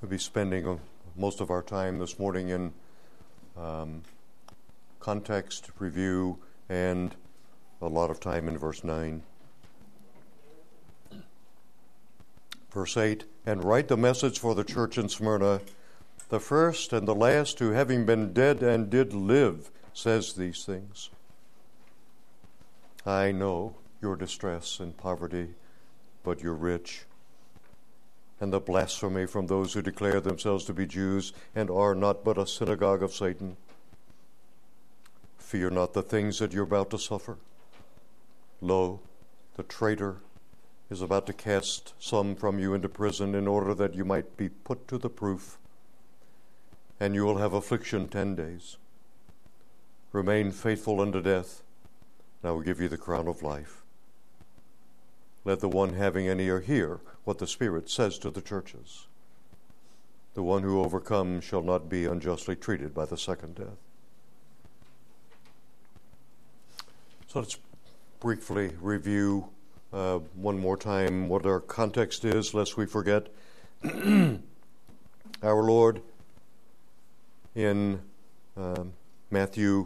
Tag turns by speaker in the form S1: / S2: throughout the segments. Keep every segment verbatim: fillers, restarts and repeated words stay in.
S1: We'll be spending most of our time this morning in um, context, review, and a lot of time in verse nine. Verse eight, and write the message for the church in Smyrna, the first and the last who, having been dead and did live, says these things. I know your distress and poverty, but you're rich, and the blasphemy from those who declare themselves to be Jews and are not but a synagogue of Satan. Fear not the things that you're about to suffer. Lo, the traitor is about to cast some from you into prison in order that you might be put to the proof, and you will have affliction ten days. Remain faithful unto death, and I will give you the crown of life. Let the one having an ear hear what the Spirit says to the churches. The one who overcomes shall not be unjustly treated by the second death. So let's briefly review uh, one more time what our context is, lest we forget. Our Lord in um, Matthew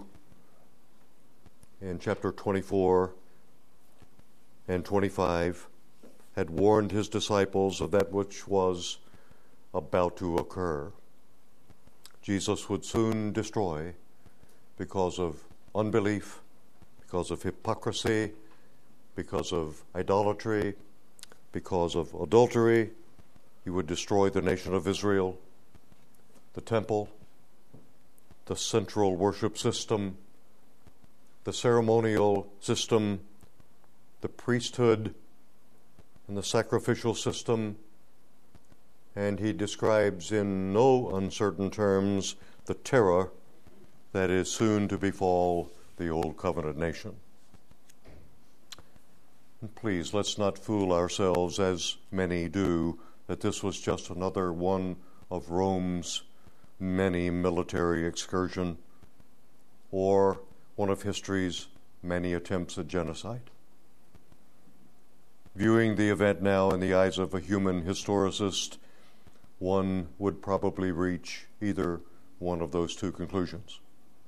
S1: in chapter twenty-four and twenty-five had warned his disciples of that which was about to occur. Jesus would soon destroy because of unbelief, because of hypocrisy, because of idolatry, because of adultery. He would destroy the nation of Israel, the temple, the central worship system, the ceremonial system, the priesthood, and the sacrificial system. And he describes in no uncertain terms the terror that is soon to befall the Old Covenant nation. And please, let's not fool ourselves, as many do, that this was just another one of Rome's many military excursion, or one of history's many attempts at genocide. Viewing the event now in the eyes of a human historicist, one would probably reach either one of those two conclusions.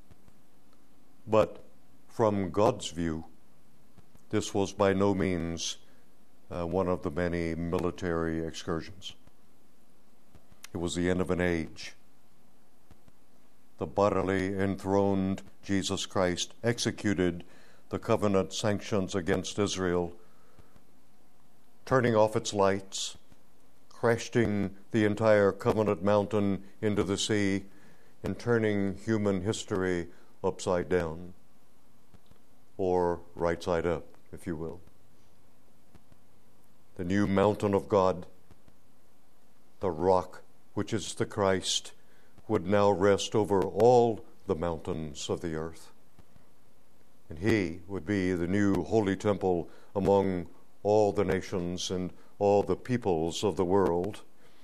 S1: But from God's view, this was by no means uh, one of the many military excursions. It was the end of an age. The bodily enthroned Jesus Christ executed the covenant sanctions against Israel, turning off its lights, crashing the entire covenant mountain into the sea, and turning human history upside down, or right side up, if you will. The new mountain of God, the rock which is the Christ, would now rest over all the mountains of the earth. And he would be the new holy temple among all the nations and all the peoples of the world.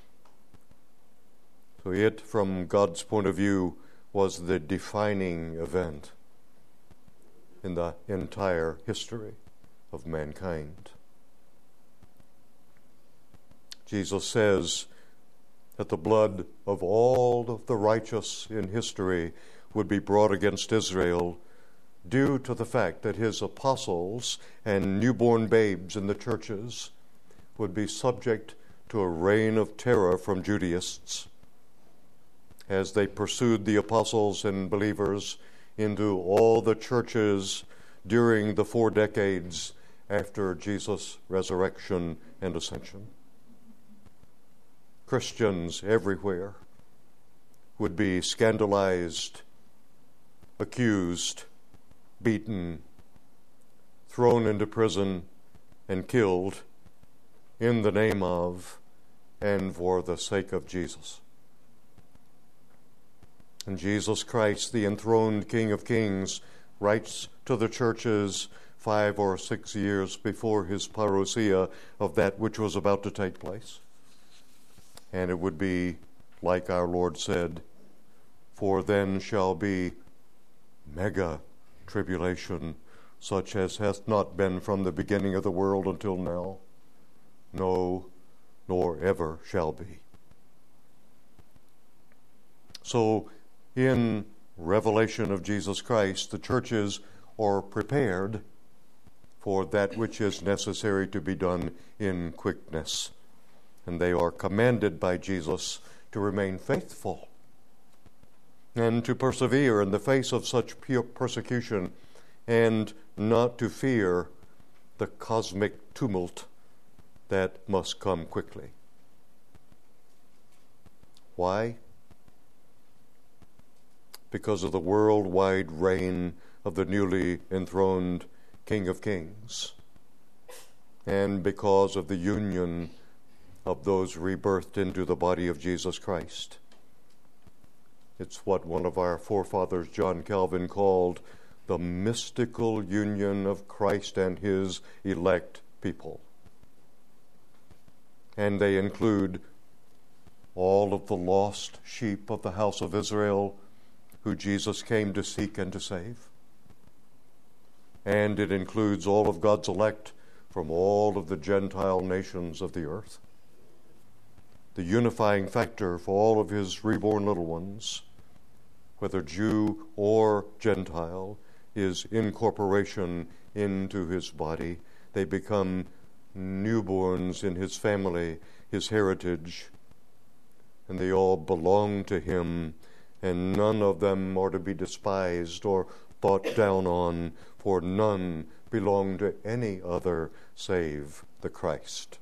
S1: So it, from God's point of view, was the defining event in the entire history of mankind. Jesus says that the blood of all of the righteous in history would be brought against Israel due to the fact that his apostles and newborn babes in the churches would be subject to a reign of terror from Judaists as they pursued the apostles and believers into all the churches during the four decades after Jesus' resurrection and ascension. Christians everywhere would be scandalized, accused, beaten, thrown into prison, and killed in the name of and for the sake of Jesus. And Jesus Christ, the enthroned King of Kings, writes to the churches five or six years before his parousia of that which was about to take place. And it would be, like our Lord said, for then shall be mega tribulation, such as hath not been from the beginning of the world until now, no, nor ever shall be. So in revelation of Jesus Christ, the churches are prepared for that which is necessary to be done in quickness. And they are commanded by Jesus to remain faithful and to persevere in the face of such pure persecution, and not to fear the cosmic tumult that must come quickly. Why? Because of the worldwide reign of the newly enthroned King of Kings, and because of the union of those rebirthed into the body of Jesus Christ. It's what one of our forefathers, John Calvin, called the mystical union of Christ and his elect people. And they include all of the lost sheep of the house of Israel who Jesus came to seek and to save. And it includes all of God's elect from all of the Gentile nations of the earth. The unifying factor for all of his reborn little ones, whether Jew or Gentile, is incorporation into his body. They become newborns in his family, his heritage, and they all belong to him, and none of them are to be despised or thought down on, for none belong to any other save the Christ.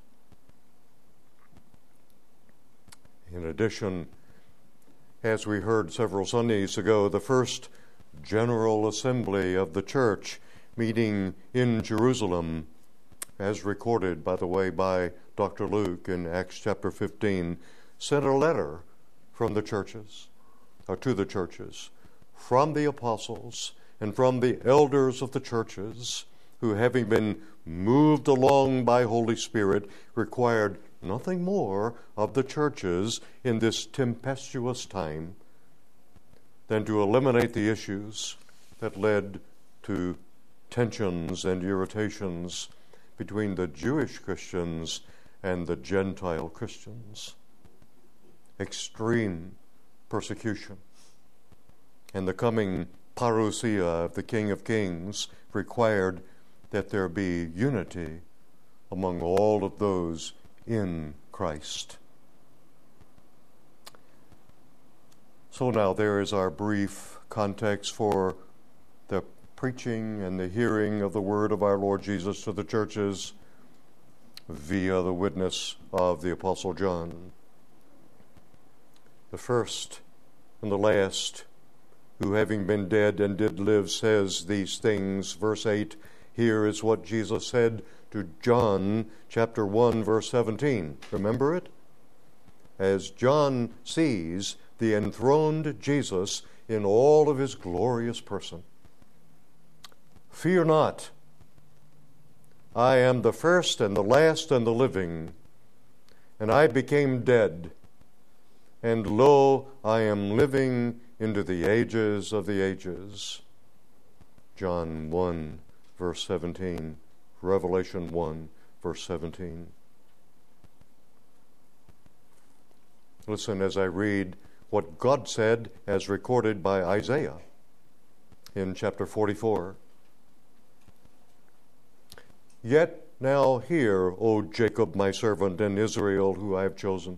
S1: In addition, as we heard several Sundays ago, the first General Assembly of the Church meeting in Jerusalem, as recorded, by the way, by Doctor Luke in Acts chapter fifteen, sent a letter from the churches, or to the churches, from the apostles and from the elders of the churches, who, having been moved along by Holy Spirit, required nothing more of the churches in this tempestuous time than to eliminate the issues that led to tensions and irritations between the Jewish Christians and the Gentile Christians. Extreme persecution and the coming parousia of the King of Kings required that there be unity among all of those in Christ. So now there is our brief context for the preaching and the hearing of the word of our Lord Jesus to the churches via the witness of the Apostle John. The first and the last, who having been dead and did live, says these things. Verse eight, here is what Jesus said to John chapter one, verse seventeen. Remember it? As John sees the enthroned Jesus in all of his glorious person. Fear not. I am the first and the last and the living, and I became dead, and lo, I am living into the ages of the ages. John one, verse seventeen. Revelation one, verse seventeen. Listen as I read what God said as recorded by Isaiah in chapter forty-four. Yet now hear, O Jacob my servant, and Israel who I have chosen.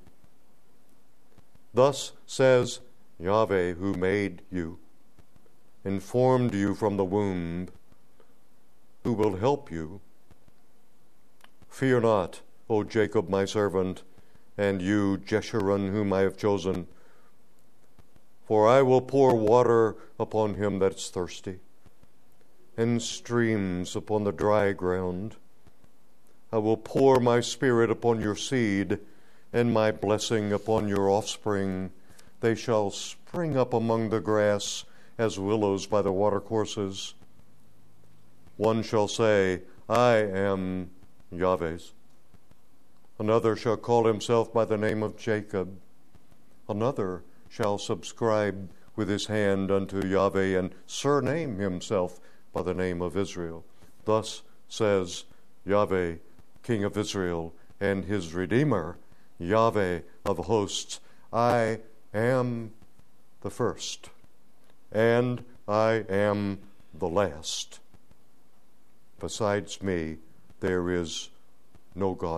S1: Thus says Yahweh, who made you, and formed you from the womb, who will help you. Fear not, O Jacob my servant, and you, Jeshurun, whom I have chosen, for I will pour water upon him that is thirsty, and streams upon the dry ground. I will pour my spirit upon your seed, and my blessing upon your offspring. They shall spring up among the grass as willows by the watercourses. One shall say, I am Yahweh's. Another shall call himself by the name of Jacob. Another shall subscribe with his hand unto Yahweh, and surname himself by the name of Israel. Thus says Yahweh, King of Israel, and his Redeemer, Yahweh of hosts, I am the first, and I am the last. Besides me, there is no God.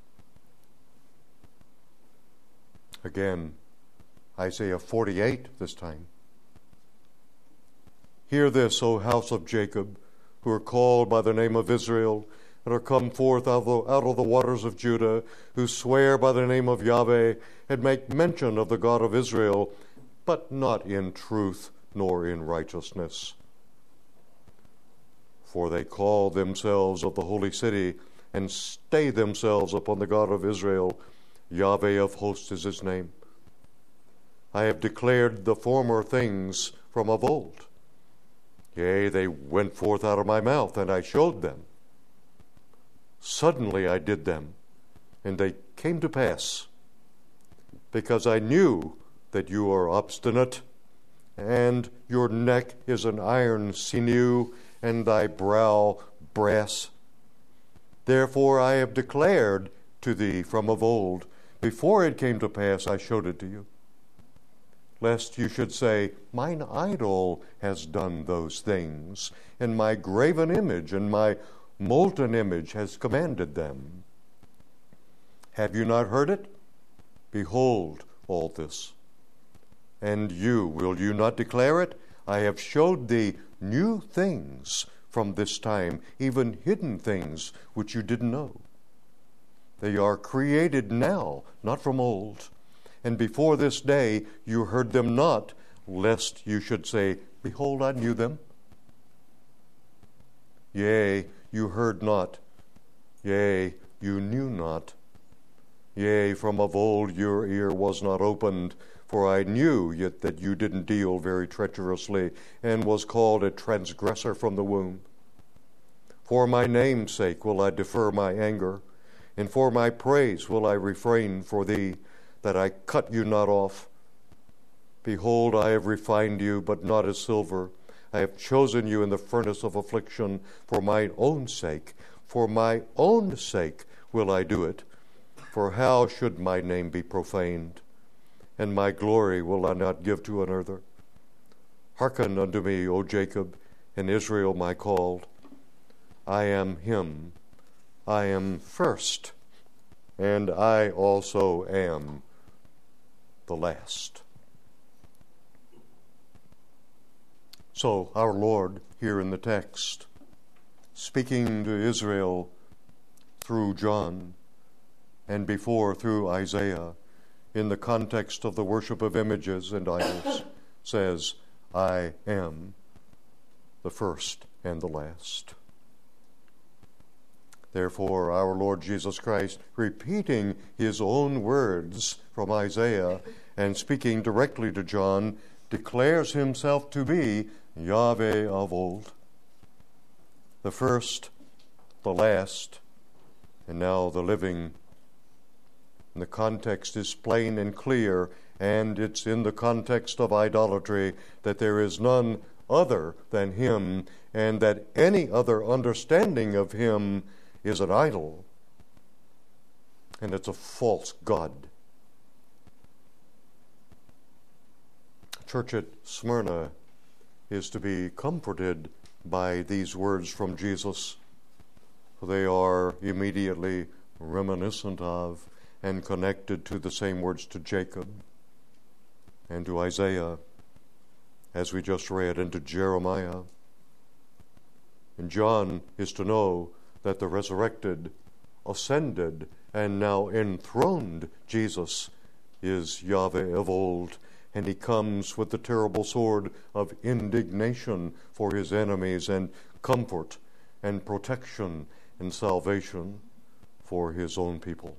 S1: Again, Isaiah forty-eight this time. Hear this, O house of Jacob, who are called by the name of Israel, and are come forth out of, the, out of the waters of Judah, who swear by the name of Yahweh, and make mention of the God of Israel, but not in truth nor in righteousness. For they call themselves of the holy city, and stay themselves upon the God of Israel. Yahweh of hosts is his name. I have declared the former things from of old. Yea, they went forth out of my mouth, and I showed them. Suddenly I did them, and they came to pass, because I knew that you are obstinate, and your neck is an iron sinew, and thy brow brass. Therefore I have declared to thee from of old, before it came to pass I showed it to you. Lest you should say, mine idol has done those things, and my graven image and my molten image has commanded them. Have you not heard it? Behold all this. And you, will you not declare it? I have showed thee new things from this time, even hidden things which you didn't know. They are created now, not from old. And before this day you heard them not, lest you should say, behold, I knew them. Yea, you heard not. Yea, you knew not. Yea, from of old your ear was not opened, for I knew yet that you didn't deal very treacherously, and was called a transgressor from the womb. For my name's sake will I defer my anger, and for my praise will I refrain for thee, that I cut you not off. Behold, I have refined you, but not as silver. I have chosen you in the furnace of affliction for mine own sake. For my own sake will I do it. For how should my name be profaned? And my glory will I not give to another. Hearken unto me, O Jacob, and Israel my called. I am him. I am first, and I also am the last. So our Lord here in the text, speaking to Israel through John, and before through Isaiah, in the context of the worship of images and idols, says, I am the first and the last. Therefore, our Lord Jesus Christ, repeating his own words from Isaiah and speaking directly to John, declares himself to be Yahweh of old, the first, the last, and now the living. And the context is plain and clear, and it's in the context of idolatry that there is none other than him, and that any other understanding of him is an idol, and it's a false god. Church at Smyrna is to be comforted by these words from Jesus. They are immediately reminiscent of and connected to the same words to Jacob and to Isaiah, as we just read, and to Jeremiah. And John is to know that the resurrected, ascended, and now enthroned Jesus is Yahweh of old, and he comes with the terrible sword of indignation for his enemies, and comfort and protection and salvation for his own people.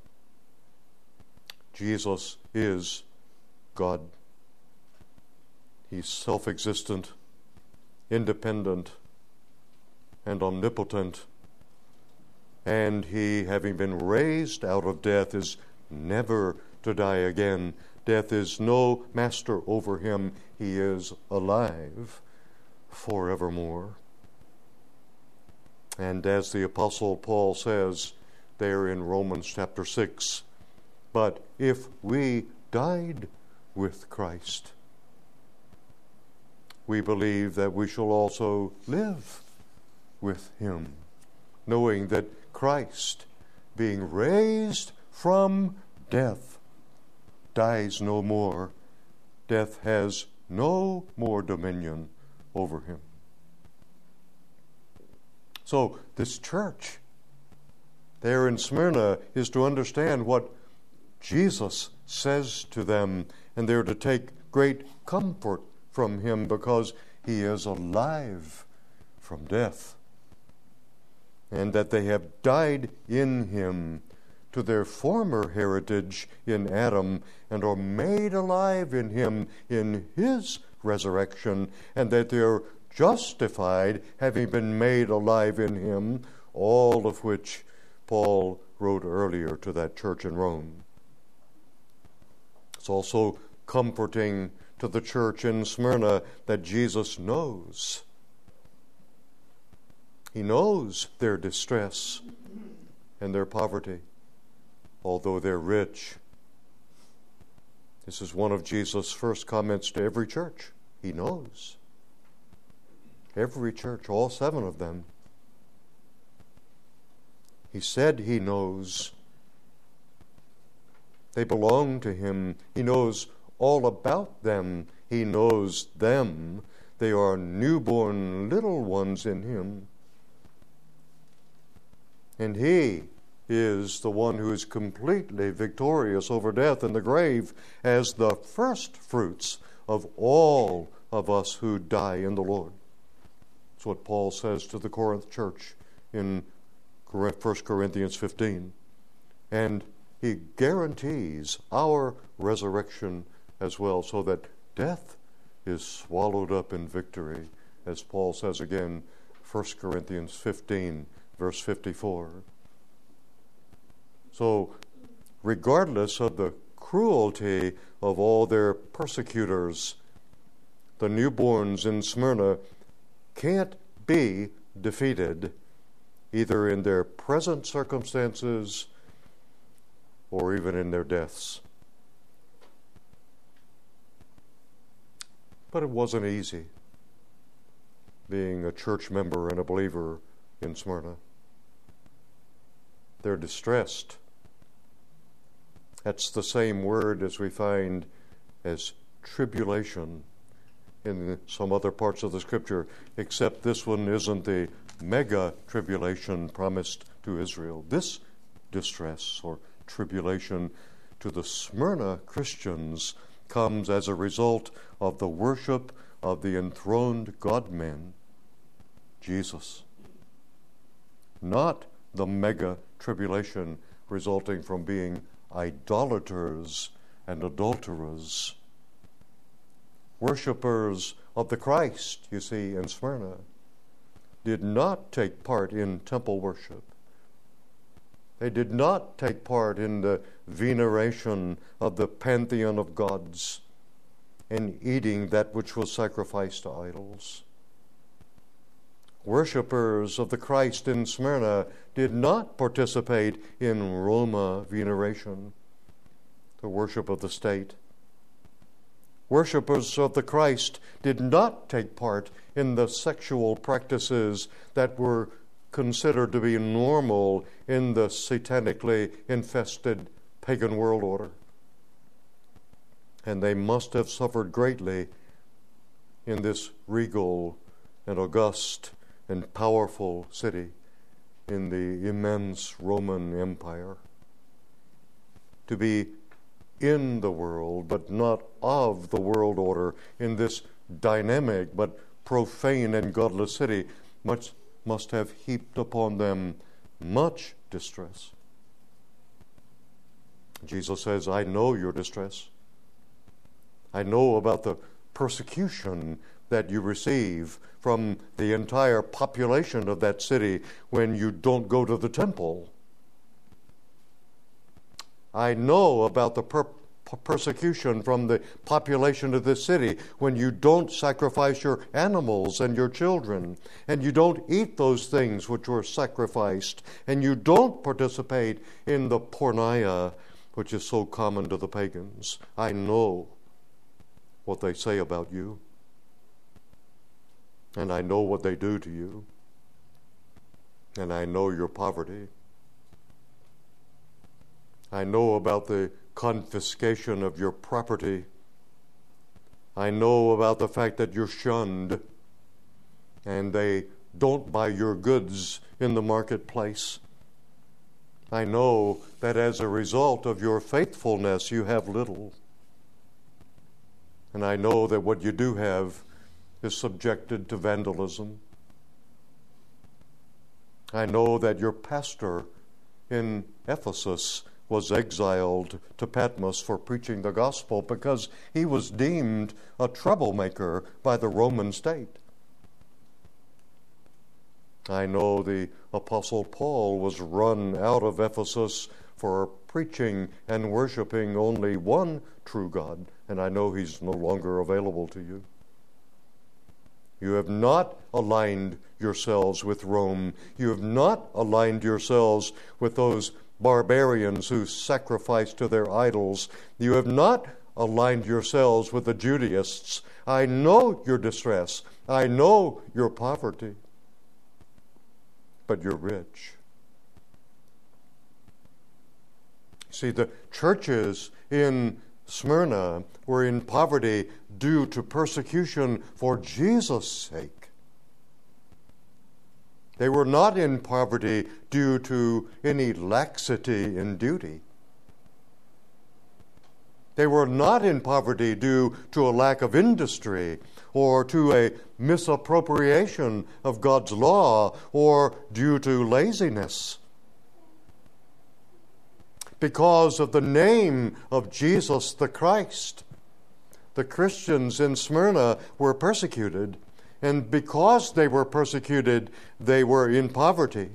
S1: Jesus is God. He's self-existent, independent, and omnipotent. And he, having been raised out of death, is never to die again. Death is no master over him. He is alive forevermore. And as the Apostle Paul says there in Romans chapter six, but if we died with Christ, we believe that we shall also live with him, knowing that Christ, being raised from death, dies no more. Death has no more dominion over him. So this church there in Smyrna is to understand what Jesus says to them, and they're to take great comfort from him because he is alive from death, and that they have died in him to their former heritage in Adam and are made alive in him in his resurrection, and that they're justified having been made alive in him, all of which Paul wrote earlier to that church in Rome. It's also comforting to the church in Smyrna that Jesus knows. He knows their distress and their poverty, although they're rich. This is one of Jesus' first comments to every church. He knows. Every church, all seven of them. He said he knows. They belong to him. He knows all about them. He knows them. They are newborn little ones in him. And he is the one who is completely victorious over death and the grave as the first fruits of all of us who die in the Lord. That's what Paul says to the Corinth church in First Corinthians fifteen. And he guarantees our resurrection as well, so that death is swallowed up in victory, as Paul says again, First Corinthians fifteen, verse fifty-four. So, regardless of the cruelty of all their persecutors, the newborns in Smyrna can't be defeated, either in their present circumstances or even in their deaths. But it wasn't easy being a church member and a believer in Smyrna. They're distressed. That's the same word as we find as tribulation in some other parts of the Scripture, except this one isn't the mega tribulation promised to Israel. This distress or tribulation to the Smyrna Christians comes as a result of the worship of the enthroned God-man, Jesus. Not the mega tribulation resulting from being idolaters and adulterers. Worshippers of the Christ, you see, in Smyrna, did not take part in temple worship. They did not take part in the veneration of the pantheon of gods and eating that which was sacrificed to idols. Worshippers of the Christ in Smyrna did not participate in Roma veneration, the worship of the state. Worshippers of the Christ did not take part in the sexual practices that were considered to be normal in the satanically infested pagan world order. And they must have suffered greatly in this regal and august and powerful city in the immense Roman Empire. To be in the world, but not of the world order, in this dynamic but profane and godless city, much must have heaped upon them much distress. Jesus says, I know your distress. I know about the persecution that you receive from the entire population of that city when you don't go to the temple. I know about the per- persecution from the population of this city when you don't sacrifice your animals and your children, and you don't eat those things which were sacrificed, and you don't participate in the porneia, which is so common to the pagans. I know what they say about you. And I know what they do to you. And I know your poverty. I know about the confiscation of your property. I know about the fact that you're shunned and they don't buy your goods in the marketplace. I know that as a result of your faithfulness, you have little. And I know that what you do have is subjected to vandalism. I know that your pastor in Ephesus was exiled to Patmos for preaching the gospel because he was deemed a troublemaker by the Roman state. I know the Apostle Paul was run out of Ephesus for preaching and worshiping only one true God, and I know he's no longer available to you. You have not aligned yourselves with Rome. You have not aligned yourselves with those barbarians who sacrifice to their idols. You have not aligned yourselves with the Judaists. I know your distress. I know your poverty. But you're rich. See, the churches in Smyrna were in poverty due to persecution for Jesus' sake. They were not in poverty due to any laxity in duty. They were not in poverty due to a lack of industry or to a misappropriation of God's law or due to laziness. Because of the name of Jesus the Christ, the Christians in Smyrna were persecuted, and because they were persecuted, they were in poverty.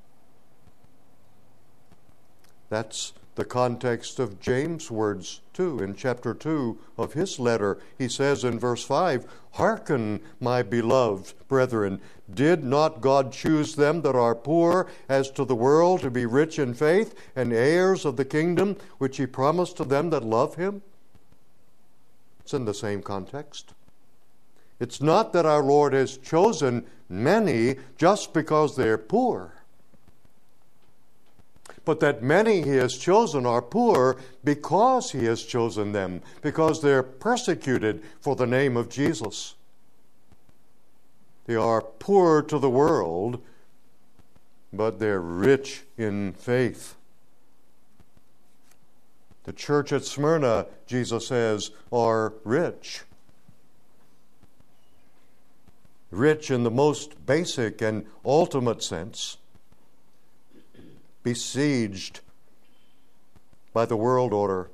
S1: That's the context of James' words, too. In chapter two of his letter, he says in verse five, "Hearken, my beloved brethren, did not God choose them that are poor as to the world to be rich in faith and heirs of the kingdom which he promised to them that love him?" It's in the same context. It's not that our Lord has chosen many just because they're poor, but that many he has chosen are poor because he has chosen them, because they're persecuted for the name of Jesus. They are poor to the world, but they're rich in faith. The church at Smyrna, Jesus says, are rich. Rich in the most basic and ultimate sense. Besieged by the world order,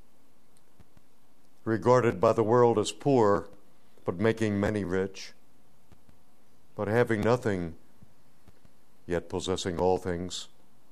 S1: regarded by the world as poor, but making many rich, but having nothing, yet possessing all things.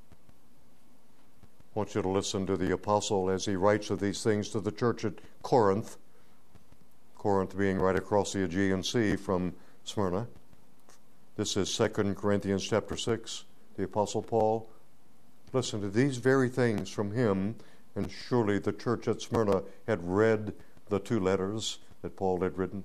S1: I want you to listen to the apostle as he writes of these things to the church at Corinth, Corinth being right across the Aegean Sea from Smyrna. This is Second Corinthians chapter six, the apostle Paul. Listen to these very things from him, and surely the church at Smyrna had read the two letters that Paul had written.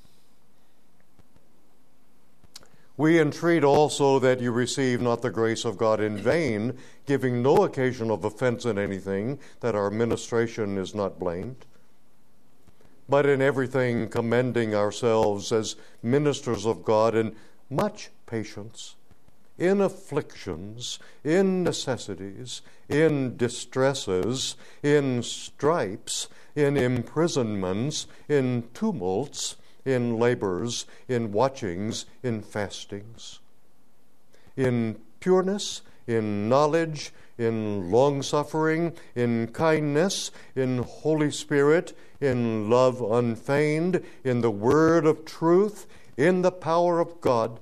S1: "We entreat also that you receive not the grace of God in vain, giving no occasion of offense in anything, that our ministration is not blamed, but in everything commending ourselves as ministers of God in much patience, in afflictions, in necessities, in distresses, in stripes, in imprisonments, in tumults, in labors, in watchings, in fastings, in pureness, in knowledge, in long-suffering, in kindness, in Holy Spirit, in love unfeigned, in the word of truth, in the power of God,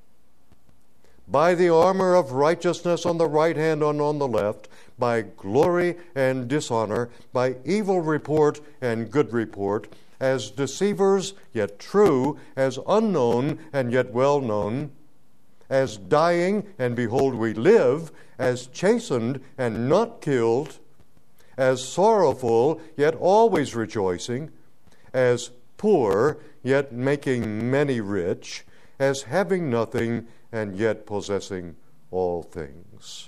S1: by the armor of righteousness on the right hand and on the left, by glory and dishonor, by evil report and good report, as deceivers yet true, as unknown and yet well known, as dying and behold we live, as chastened and not killed, as sorrowful yet always rejoicing, as poor yet making many rich, as having nothing and yet possessing all things.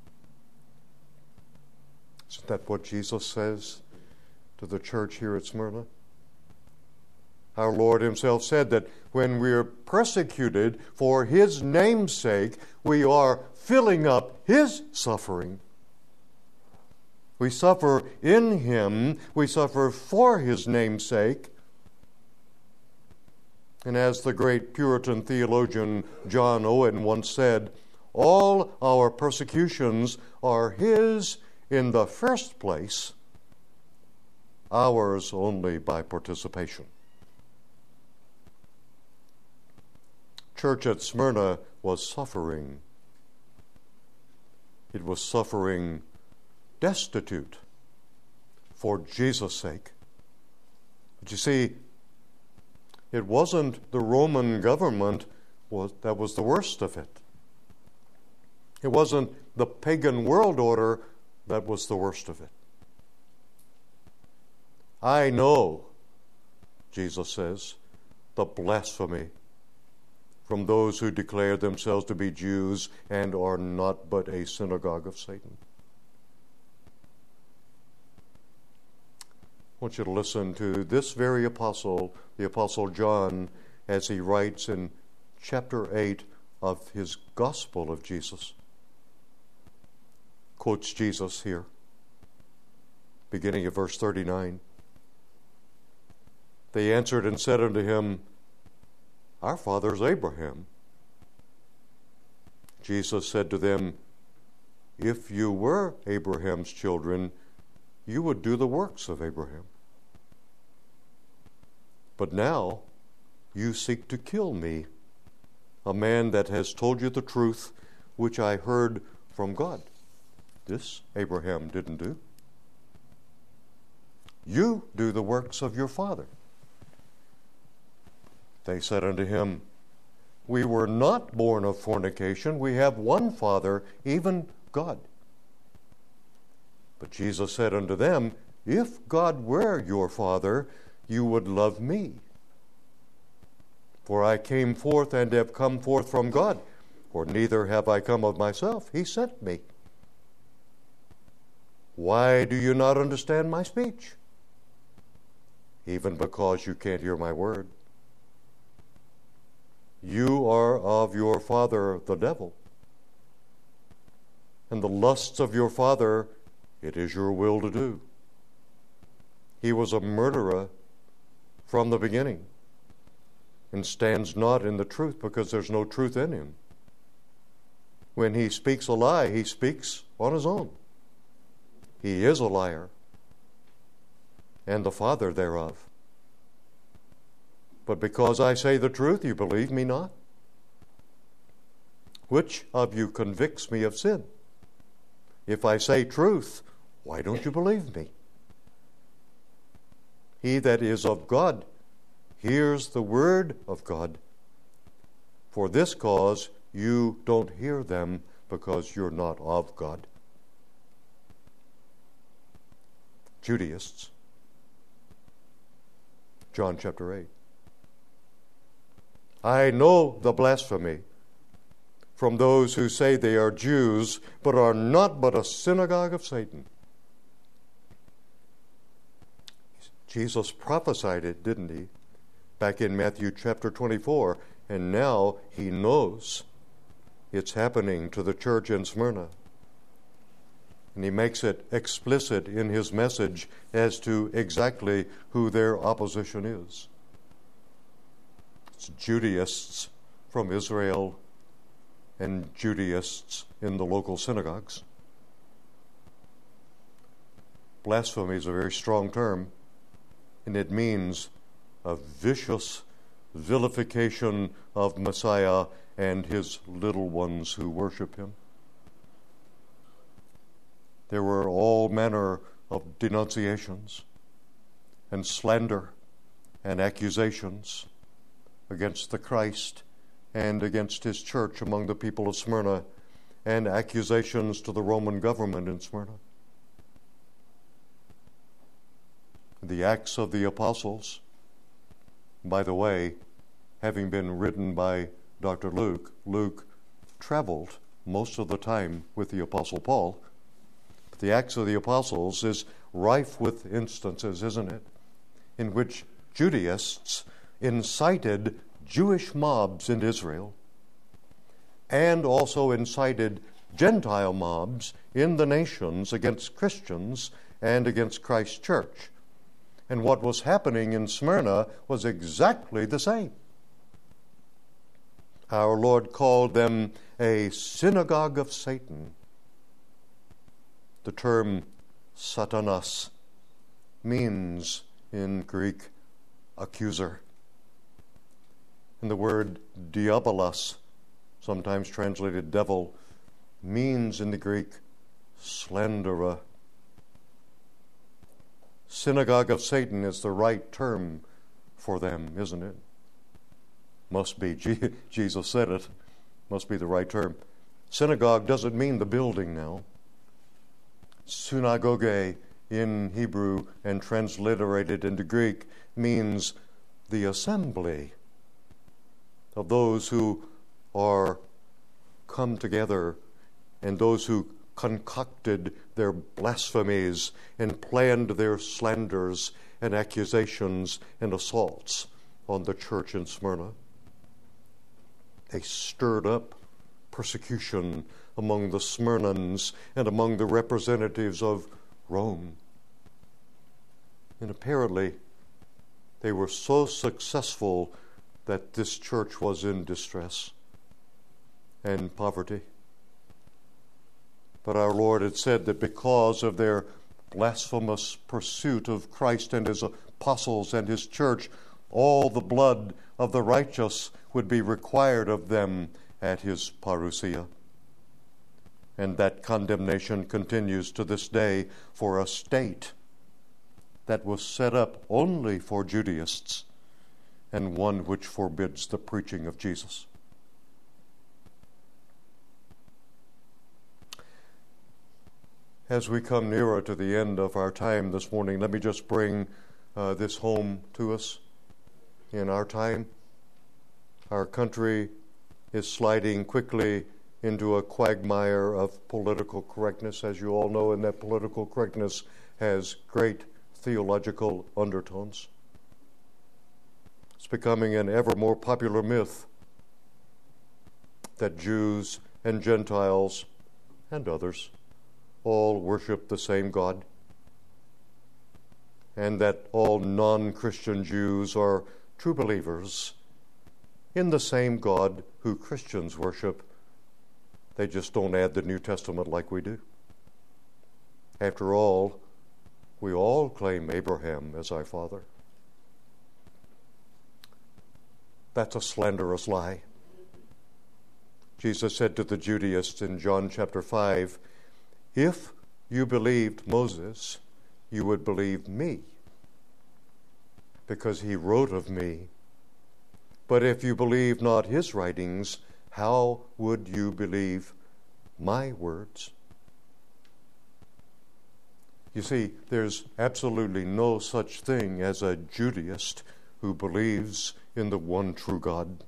S1: Isn't that what Jesus says to the church here at Smyrna? Our Lord himself said that when we are persecuted for his name's sake, we are filling up his suffering. We suffer in him, we suffer for his name's sake. And as the great Puritan theologian John Owen once said, all our persecutions are his in the first place, ours only by participation. Church at Smyrna was suffering. It was suffering destitute for Jesus' sake. But you see, it wasn't the Roman government was, that was the worst of it. It wasn't the pagan world order that was the worst of it. I know, Jesus says, the blasphemy from those who declare themselves to be Jews and are not but a synagogue of Satan. I want you to listen to this very apostle, the Apostle John, as he writes in chapter eight of his Gospel of Jesus. Quotes Jesus here, beginning at verse thirty-nine. They answered and said unto him, Our father is Abraham. Jesus said to them, If you were Abraham's children, you would do the works of Abraham. But now you seek to kill me, a man that has told you the truth, which I heard from God. This Abraham didn't do. You do the works of your father. They said unto him, We were not born of fornication. We have one Father, even God. But Jesus said unto them, If God were your Father, you would love me. For I came forth and have come forth from God, for neither have I come of myself. He sent me. Why do you not understand my speech? Even because you can't hear my word. You are of your father the devil, and the lusts of your father it is your will to do. He was a murderer from the beginning, and stands not in the truth, because there's no truth in him. When he speaks a lie, he speaks on his own. He is a liar, and the father thereof. But because I say the truth, you believe me not? Which of you convicts me of sin? If I say truth, why don't you believe me? He that is of God hears the word of God. For this cause you don't hear them, because you're not of God. Judaists. John chapter eight. I know the blasphemy from those who say they are Jews, but are not but a synagogue of Satan. Jesus prophesied it, didn't he? Back in Matthew chapter twenty-four, and now he knows it's happening to the church in Smyrna. And he makes it explicit in his message as to exactly who their opposition is. It's Judaists from Israel and Judaists in the local synagogues. Blasphemy is a very strong term, and it means a vicious vilification of Messiah and his little ones who worship him. There were all manner of denunciations and slander and accusations against the Christ and against his church among the people of Smyrna, and accusations to the Roman government in Smyrna. The Acts of the Apostles, by the way, having been written by Doctor Luke, Luke traveled most of the time with the Apostle Paul. But the Acts of the Apostles is rife with instances, isn't it, in which Judaists incited Jewish mobs in Israel and also incited Gentile mobs in the nations against Christians and against Christ's church. And what was happening in Smyrna was exactly the same. Our Lord called them a synagogue of Satan. The term Satanas means in Greek accuser. And the word diabolos, sometimes translated devil, means in the Greek slanderer. Synagogue of Satan is the right term for them, isn't it? Must be. Jesus said it. Must be the right term. Synagogue doesn't mean the building now. Synagoge in Hebrew and transliterated into Greek means the assembly of those who are come together and those who concocted their blasphemies and planned their slanders and accusations and assaults on the church in Smyrna. They stirred up persecution among the Smyrnans and among the representatives of Rome. And apparently, they were so successful that this church was in distress and poverty. But our Lord had said that because of their blasphemous pursuit of Christ and his apostles and his church, all the blood of the righteous would be required of them at his parousia. And that condemnation continues to this day for a state that was set up only for Judaists and one which forbids the preaching of Jesus. As we come nearer to the end of our time this morning, let me just bring uh, this home to us. In our time, our country is sliding quickly into a quagmire of political correctness, as you all know, and that political correctness has great theological undertones. It's becoming an ever more popular myth that Jews and Gentiles and others all worship the same God, and that all non-Christian Jews are true believers in the same God who Christians worship. They just don't add the New Testament like we do. After all, we all claim Abraham as our father. That's a slanderous lie. Jesus said to the Judaists in John chapter five, "If you believed Moses, you would believe me, because he wrote of me. But if you believe not his writings, how would you believe my words?" You see, there's absolutely no such thing as a Judaist who believes in the one true God.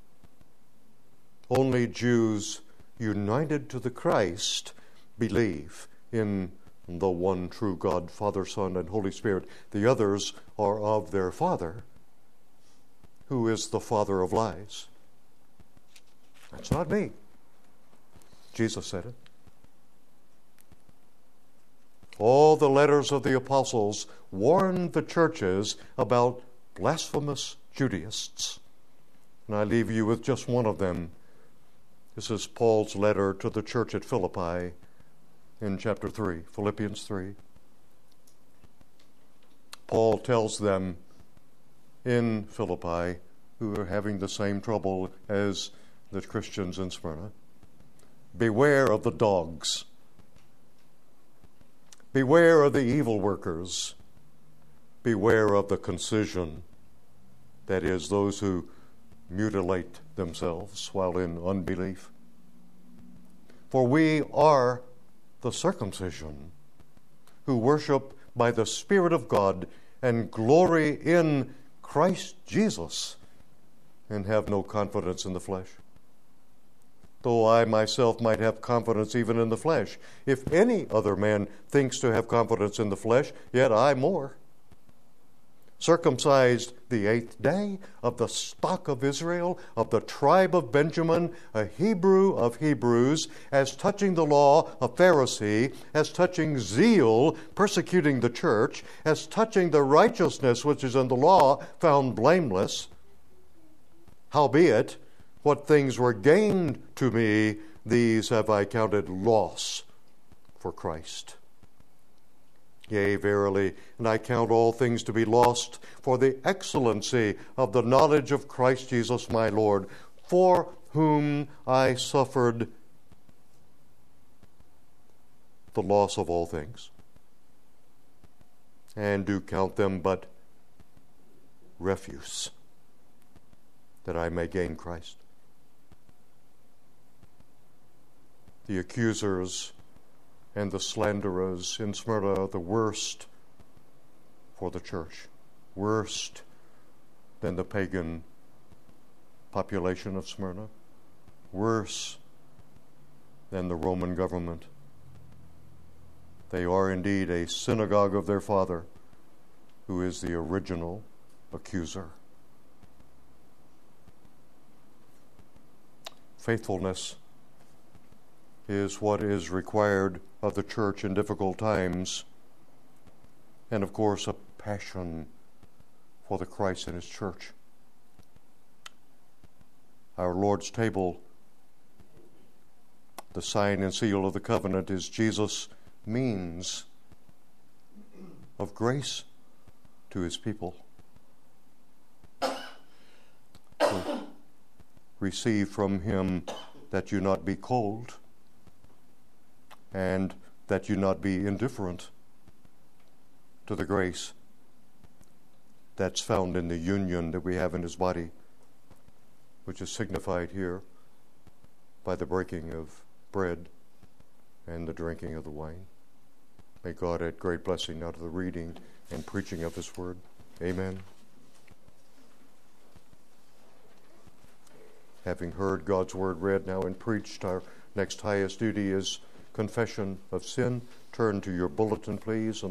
S1: Only Jews united to the Christ believe in the one true God, Father, Son, and Holy Spirit. The others are of their father, who is the father of lies. That's not me. Jesus said it. All the letters of the apostles warned the churches about blasphemous Judaists. And I leave you with just one of them. This is Paul's letter to the church at Philippi in chapter three, Philippians three. Paul tells them in Philippi, who are having the same trouble as the Christians in Smyrna, beware of the dogs. Beware of the evil workers. Beware of the concision, that is, those who mutilate themselves while in unbelief. For we are the circumcision, who worship by the Spirit of God and glory in Christ Jesus and have no confidence in the flesh. Though I myself might have confidence even in the flesh. If any other man thinks to have confidence in the flesh, yet I more. Circumcised the eighth day, of the stock of Israel, of the tribe of Benjamin, a Hebrew of Hebrews, as touching the law, a Pharisee, as touching zeal, persecuting the church, as touching the righteousness which is in the law, found blameless. Howbeit, what things were gained to me, these have I counted loss for Christ. Yea, verily, and I count all things to be lost for the excellency of the knowledge of Christ Jesus my Lord, for whom I suffered the loss of all things, and do count them but refuse, that I may gain Christ. The accusers and the slanderers in Smyrna, the worst for the church, worst than the pagan population of Smyrna, worse than the Roman government. They are indeed a synagogue of their father, who is the original accuser. Faithfulness is what is required of the church in difficult times, and of course a passion for the Christ and his church. Our Lord's table, the sign and seal of the covenant, is Jesus' means of grace to his people. So receive from him that you not be cold, and that you not be indifferent to the grace that's found in the union that we have in his body, which is signified here by the breaking of bread and the drinking of the wine. May God add great blessing now to the reading and preaching of his word. Amen. Having heard God's word read now and preached, our next highest duty is confession of sin. Turn to your bulletin, please.